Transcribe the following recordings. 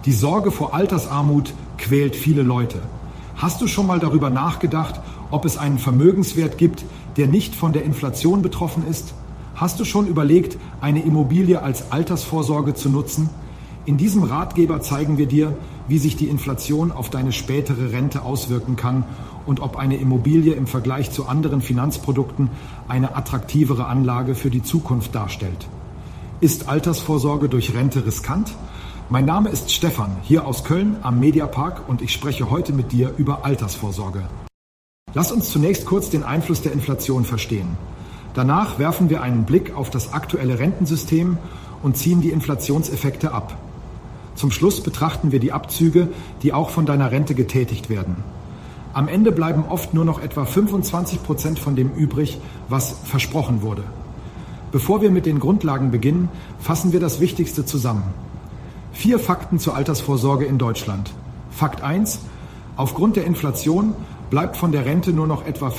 Die Sorge vor Altersarmut quält viele Leute. Hast du schon mal darüber nachgedacht, ob es einen Vermögenswert gibt, der nicht von der Inflation betroffen ist? Hast du schon überlegt, eine Immobilie als Altersvorsorge zu nutzen? In diesem Ratgeber zeigen wir dir, wie sich die Inflation auf deine spätere Rente auswirken kann und ob eine Immobilie im Vergleich zu anderen Finanzprodukten eine attraktivere Anlage für die Zukunft darstellt. Ist Altersvorsorge durch Rente riskant? Mein Name ist Stefan, hier aus Köln am Mediapark, und ich spreche heute mit dir über Altersvorsorge. Lass uns zunächst kurz den Einfluss der Inflation verstehen. Danach werfen wir einen Blick auf das aktuelle Rentensystem und ziehen die Inflationseffekte ab. Zum Schluss betrachten wir die Abzüge, die auch von deiner Rente getätigt werden. Am Ende bleiben oft nur noch etwa 25% von dem übrig, was versprochen wurde. Bevor wir mit den Grundlagen beginnen, fassen wir das Wichtigste zusammen. 4 Fakten zur Altersvorsorge in Deutschland. Fakt 1: Aufgrund der Inflation bleibt von der Rente nur noch etwa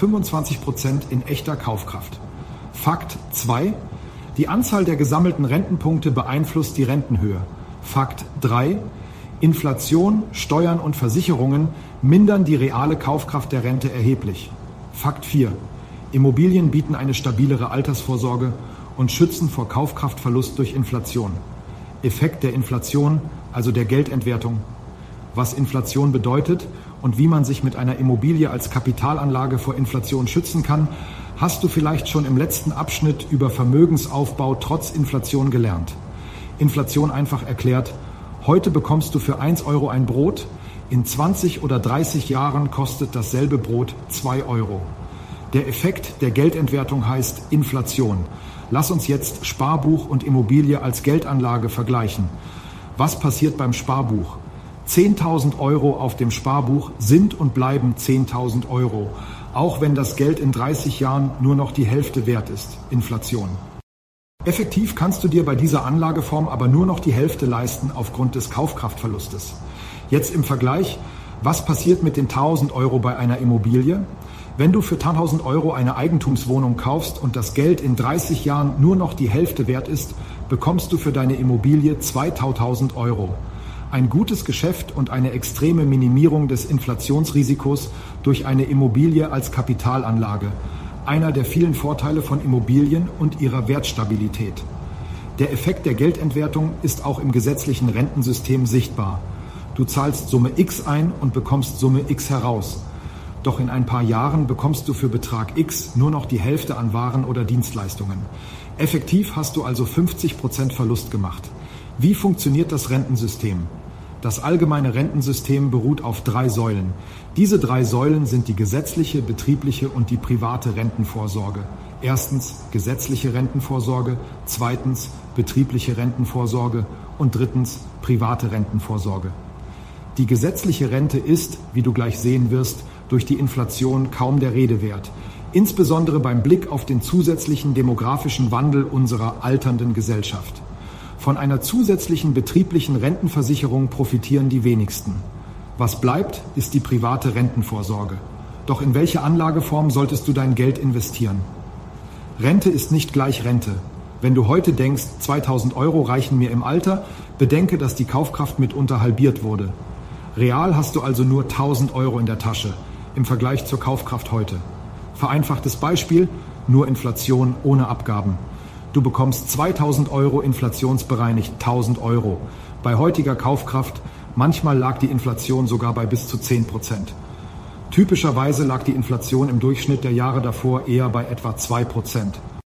25% in echter Kaufkraft. Fakt 2: Die Anzahl der gesammelten Rentenpunkte beeinflusst die Rentenhöhe. Fakt 3: Inflation, Steuern und Versicherungen mindern die reale Kaufkraft der Rente erheblich. Fakt 4: Immobilien bieten eine stabilere Altersvorsorge und schützen vor Kaufkraftverlust durch Inflation. Effekt der Inflation, also der Geldentwertung. Was Inflation bedeutet und wie man sich mit einer Immobilie als Kapitalanlage vor Inflation schützen kann, hast du vielleicht schon im letzten Abschnitt über Vermögensaufbau trotz Inflation gelernt. Inflation einfach erklärt: Heute bekommst du für 1 Euro ein Brot, in 20 oder 30 Jahren kostet dasselbe Brot 2 Euro. Der Effekt der Geldentwertung heißt Inflation. Lass uns jetzt Sparbuch und Immobilie als Geldanlage vergleichen. Was passiert beim Sparbuch? 10.000 Euro auf dem Sparbuch sind und bleiben 10.000 Euro, auch wenn das Geld in 30 Jahren nur noch die Hälfte wert ist. Inflation. Effektiv kannst du dir bei dieser Anlageform aber nur noch die Hälfte leisten aufgrund des Kaufkraftverlustes. Jetzt im Vergleich: Was passiert mit den 1.000 Euro bei einer Immobilie? Wenn du für 1.000 Euro eine Eigentumswohnung kaufst und das Geld in 30 Jahren nur noch die Hälfte wert ist, bekommst du für deine Immobilie 2.000 Euro. Ein gutes Geschäft und eine extreme Minimierung des Inflationsrisikos durch eine Immobilie als Kapitalanlage. Einer der vielen Vorteile von Immobilien und ihrer Wertstabilität. Der Effekt der Geldentwertung ist auch im gesetzlichen Rentensystem sichtbar. Du zahlst Summe X ein und bekommst Summe X heraus. Doch in ein paar Jahren bekommst du für Betrag X nur noch die Hälfte an Waren oder Dienstleistungen. Effektiv hast du also 50% Verlust gemacht. Wie funktioniert das Rentensystem? Das allgemeine Rentensystem beruht auf 3 Säulen. Diese 3 Säulen sind die gesetzliche, betriebliche und die private Rentenvorsorge. Erstens gesetzliche Rentenvorsorge, zweitens betriebliche Rentenvorsorge und drittens private Rentenvorsorge. Die gesetzliche Rente ist, wie du gleich sehen wirst, durch die Inflation kaum der Rede wert. Insbesondere beim Blick auf den zusätzlichen demografischen Wandel unserer alternden Gesellschaft. Von einer zusätzlichen betrieblichen Rentenversicherung profitieren die wenigsten. Was bleibt, ist die private Rentenvorsorge. Doch in welche Anlageform solltest du dein Geld investieren? Rente ist nicht gleich Rente. Wenn du heute denkst, 2.000 Euro reichen mir im Alter, bedenke, dass die Kaufkraft mitunter halbiert wurde. Real hast du also nur 1.000 Euro in der Tasche im Vergleich zur Kaufkraft heute. Vereinfachtes Beispiel: nur Inflation ohne Abgaben. Du bekommst 2.000 Euro inflationsbereinigt 1.000 Euro. Bei heutiger Kaufkraft, manchmal lag die Inflation sogar bei bis zu 10%. Typischerweise lag die Inflation im Durchschnitt der Jahre davor eher bei etwa 2%.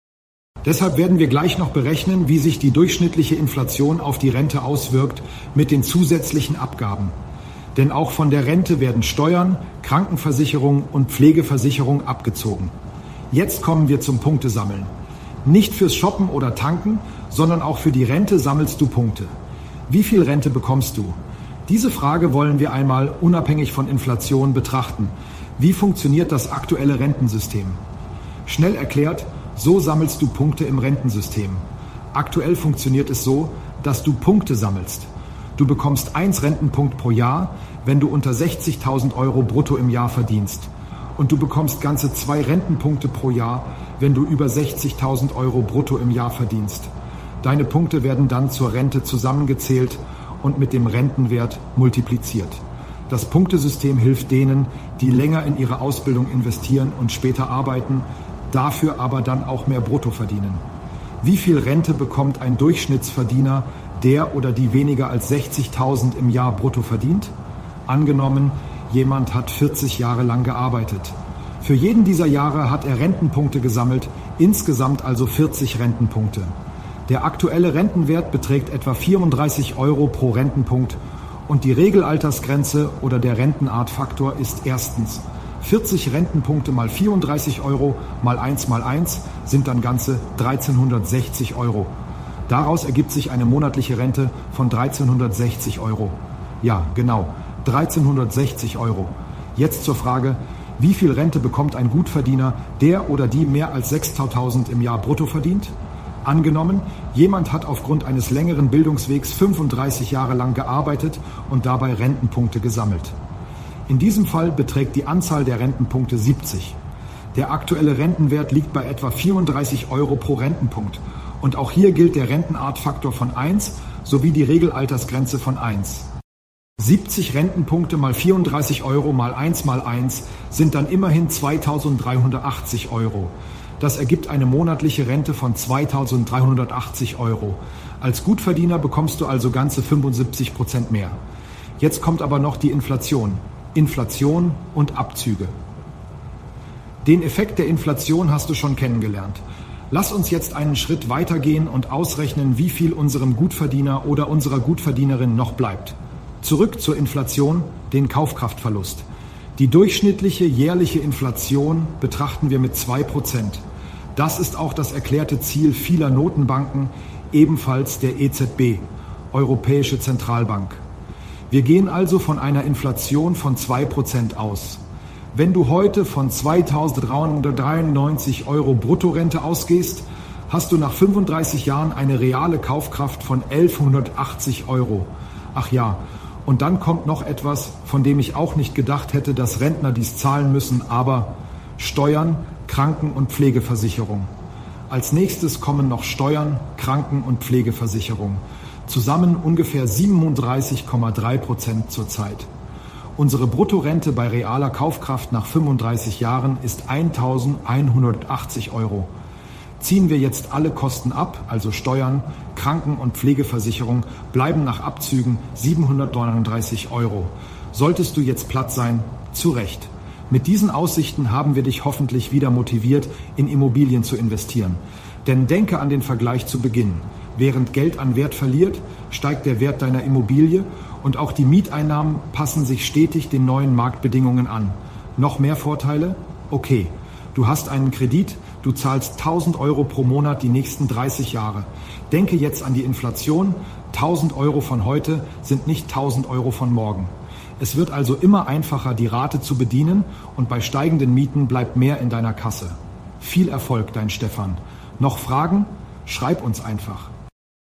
Deshalb werden wir gleich noch berechnen, wie sich die durchschnittliche Inflation auf die Rente auswirkt mit den zusätzlichen Abgaben. Denn auch von der Rente werden Steuern, Krankenversicherung und Pflegeversicherung abgezogen. Jetzt kommen wir zum Punktesammeln. Nicht fürs Shoppen oder Tanken, sondern auch für die Rente sammelst du Punkte. Wie viel Rente bekommst du? Diese Frage wollen wir einmal unabhängig von Inflation betrachten. Wie funktioniert das aktuelle Rentensystem? Schnell erklärt: So sammelst du Punkte im Rentensystem. Aktuell funktioniert es so, dass du Punkte sammelst. Du bekommst 1 Rentenpunkt pro Jahr, wenn du unter 60.000 Euro brutto im Jahr verdienst. Und du bekommst ganze 2 Rentenpunkte pro Jahr, wenn du über 60.000 Euro brutto im Jahr verdienst. Deine Punkte werden dann zur Rente zusammengezählt und mit dem Rentenwert multipliziert. Das Punktesystem hilft denen, die länger in ihre Ausbildung investieren und später arbeiten, dafür aber dann auch mehr Brutto verdienen. Wie viel Rente bekommt ein Durchschnittsverdiener, der oder die weniger als 60.000 im Jahr brutto verdient? Angenommen, jemand hat 40 Jahre lang gearbeitet. Für jeden dieser Jahre hat er Rentenpunkte gesammelt, insgesamt also 40 Rentenpunkte. Der aktuelle Rentenwert beträgt etwa 34 Euro pro Rentenpunkt und die Regelaltersgrenze oder der Rentenartfaktor ist erstens 40 Rentenpunkte mal 34 Euro mal 1 mal 1 sind dann ganze 1360 Euro. Daraus ergibt sich eine monatliche Rente von 1360 Euro. Ja, genau, 1360 Euro. Jetzt zur Frage, wie viel Rente bekommt ein Gutverdiener, der oder die mehr als 6.000 im Jahr brutto verdient? Angenommen, jemand hat aufgrund eines längeren Bildungswegs 35 Jahre lang gearbeitet und dabei Rentenpunkte gesammelt. In diesem Fall beträgt die Anzahl der Rentenpunkte 70. Der aktuelle Rentenwert liegt bei etwa 34 Euro pro Rentenpunkt. Und auch hier gilt der Rentenartfaktor von 1 sowie die Regelaltersgrenze von 1. 70 Rentenpunkte mal 34 Euro mal 1 mal 1 sind dann immerhin 2.380 Euro. Das ergibt eine monatliche Rente von 2.380 Euro. Als Gutverdiener bekommst du also ganze 75% mehr. Jetzt kommt aber noch die Inflation. Inflation und Abzüge. Den Effekt der Inflation hast du schon kennengelernt. Lass uns jetzt einen Schritt weitergehen und ausrechnen, wie viel unserem Gutverdiener oder unserer Gutverdienerin noch bleibt. Zurück zur Inflation, den Kaufkraftverlust. Die durchschnittliche jährliche Inflation betrachten wir mit 2%. Das ist auch das erklärte Ziel vieler Notenbanken, ebenfalls der EZB, Europäische Zentralbank. Wir gehen also von einer Inflation von 2% aus. Wenn du heute von 2.393 Euro Bruttorente ausgehst, hast du nach 35 Jahren eine reale Kaufkraft von 1.180 Euro. Ach ja, und dann kommt noch etwas, von dem ich auch nicht gedacht hätte, dass Rentner dies zahlen müssen, aber Steuern, Kranken- und Pflegeversicherung. Als nächstes kommen noch Steuern, Kranken- und Pflegeversicherung. Zusammen ungefähr 37,3% zurzeit. Unsere Bruttorente bei realer Kaufkraft nach 35 Jahren ist 1.180 Euro. Ziehen wir jetzt alle Kosten ab, also Steuern, Kranken- und Pflegeversicherung, bleiben nach Abzügen 739 Euro. Solltest du jetzt platt sein, zu Recht. Mit diesen Aussichten haben wir dich hoffentlich wieder motiviert, in Immobilien zu investieren. Denn denke an den Vergleich zu Beginn. Während Geld an Wert verliert, steigt der Wert deiner Immobilie und auch die Mieteinnahmen passen sich stetig den neuen Marktbedingungen an. Noch mehr Vorteile? Okay, du hast einen Kredit, du zahlst 1.000 Euro pro Monat die nächsten 30 Jahre. Denke jetzt an die Inflation. 1.000 Euro von heute sind nicht 1.000 Euro von morgen. Es wird also immer einfacher, die Rate zu bedienen und bei steigenden Mieten bleibt mehr in deiner Kasse. Viel Erfolg, dein Stefan. Noch Fragen? Schreib uns einfach.